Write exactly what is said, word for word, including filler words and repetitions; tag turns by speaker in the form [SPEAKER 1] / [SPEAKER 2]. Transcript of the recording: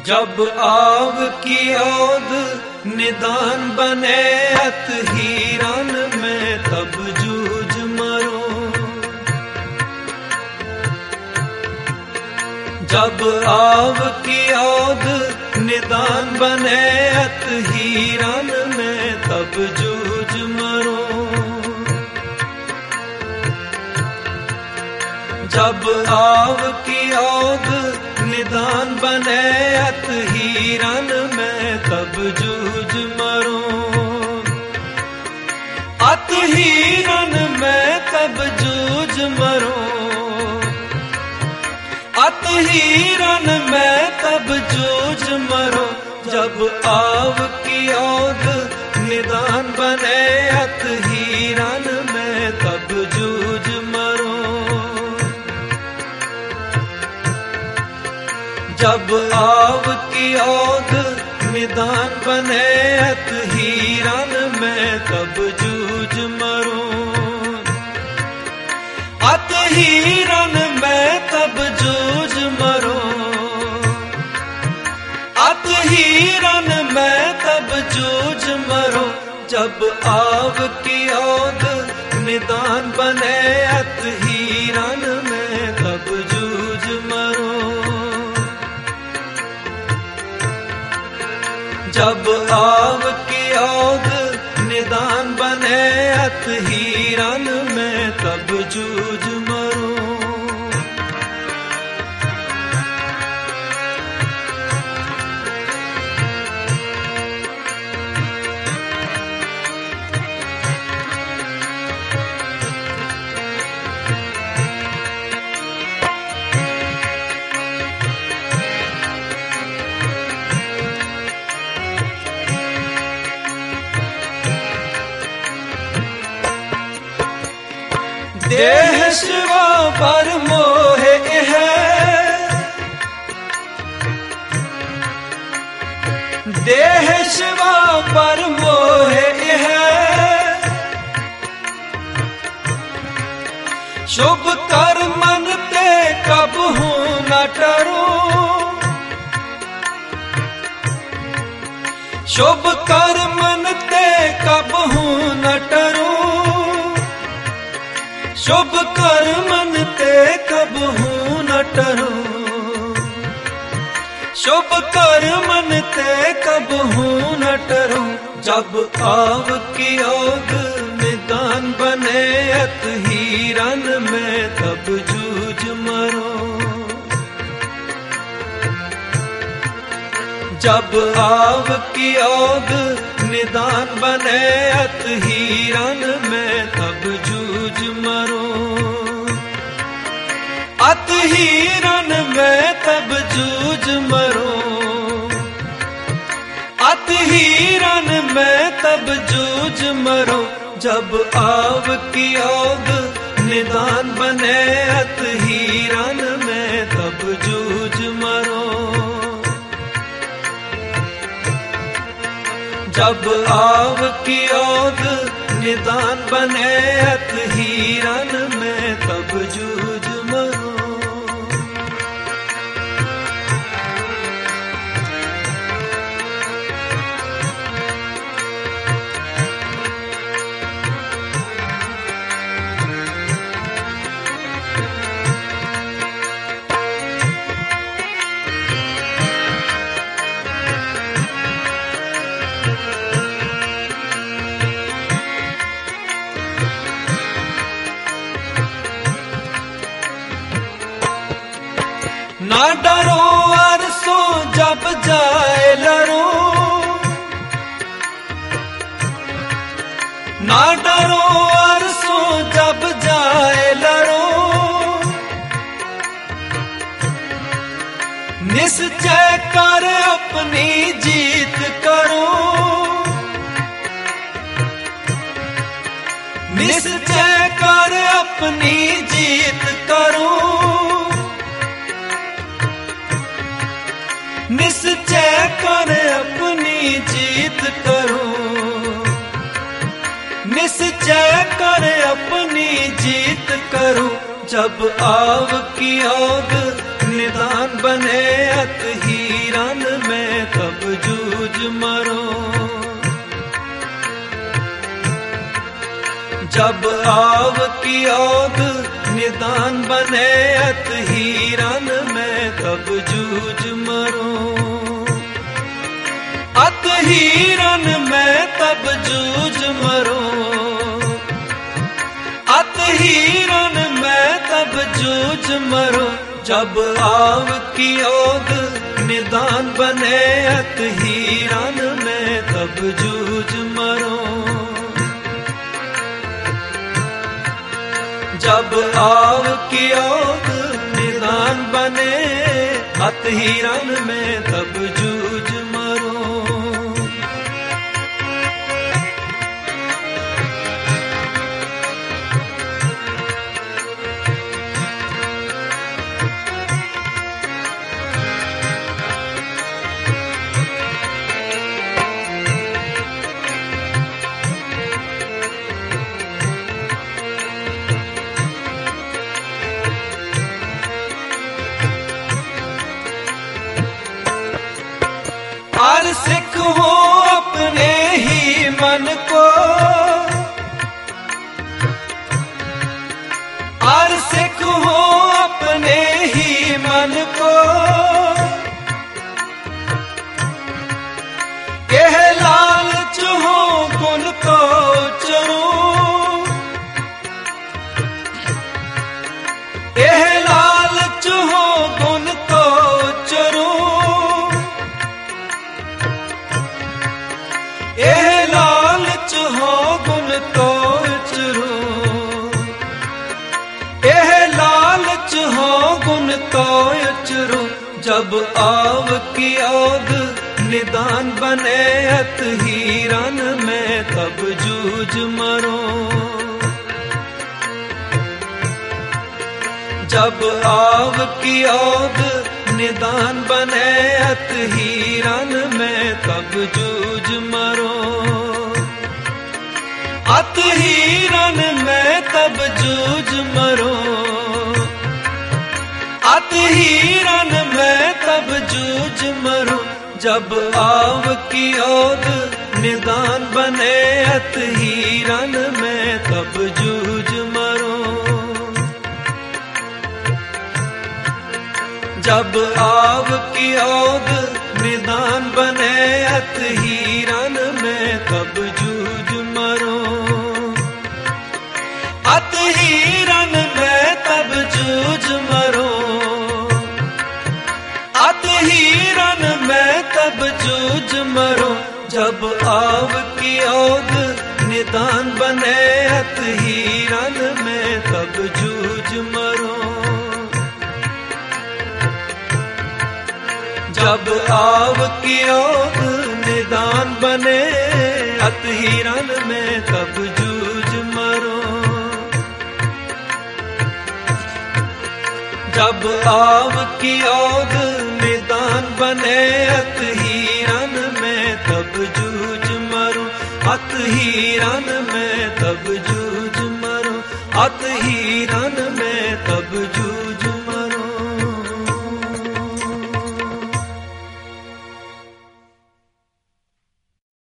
[SPEAKER 1] जब आव की औद निदान बने अत हीरन में तब जूझ मरो। जब आव की औद निदान बने अत हीरन में तब जूझ मरो। जब आव की औद निदान बने अत हीरन में तब जूझ मरो। अत हीरन में तब जूझ मरो। अत हीरन में तब जूझ मरो। जब आव की औद निदान बने अत हीरन में तब जूझ मरो। जब आव की औद निदान बने अत हीरन में तब जूझ मरो। अत हीरन में तब जूझ मरो। अत हीरन में तब जूझ मरो। जब आव की औद निदान बने अत हीरन में तब जूझ मरो। जब आव की औद निदान बने अत हीरन में तब जूझ मरो। देह शिवा पर मोहे है। देह शिवा पर मोहे है। शुभ कर मन ते कब हूँ न टरो। शुभ कर मन ते कब हूँ न टरो। शुभ कर मन ते कब हूँ न टरो। शुभ कर मन ते कब हूँ न टरो। जब आव की औद निदान बने अत हीरन में तब जूझ मरो। जब आव की औद निदान बने अत हीरन में तब जूझ मरो। अत हीरन में तब जूझ मरो। अत हीरन में तब जूझ मरो। जब आव की औद निदान बने अत हीरन में तब जूझ मरो। जब आव की औद निदान बने अत हीरन में तब जूझ मरो। ना डरो अरसो जब जाए लरो। ना डरो अरसो जब जाए लरो। निश्चय कर अपनी जीत करो। निश्चय कर अपनी जीत करो। निश्चय कर अपनी जीत करो। निश्चय कर अपनी जीत करो। जब आव की औद निदान बने अत हीरन जब आव की औध निदान बने अत हीरन में तब जूझ मरो, अत हीरन में तब जूझ मरो, अत हीरन में तब जूझ मरो। जब आव की औध निदान बने अत हीरन में तब जूझ मरो, जब आव की औध निदान बने अत हीरन में तब जूझ मरो। हर सिख हो अपने ही मन को, हर सिख हो अपने ही मन को, यह लालच हो गुण को चरो, यह लालच हो गुण को चरो, यह लालच हो गुण तो चरो, यह लालच हो गुण तो चरो। जब आव की औध निदान बने अत हीरन में तब जूझ मरो, जब आव की औध निदान बने अत हीरन में तब जूझ मरो, अत हीरन में तब जूझ मरो, अत हीरन में तब जूझ मरो। जब आव की औध निदान बने अत हीरन में तब जूझ मरो, जब आव की औध निदान बने अत हीरन में तब जूझ मरो, अत हीरन में तब जूझ मरो, अत हीरन में तब जूझ मरो। जब आव की औध निदान बने अत हीरन में तब जूझ मरो, जब आव की औध निदान बने अत हीरन में तब जूझ मरो, जब आव की औध निदान बने अत हीरन में तब जूझ मरो, अत हीरन में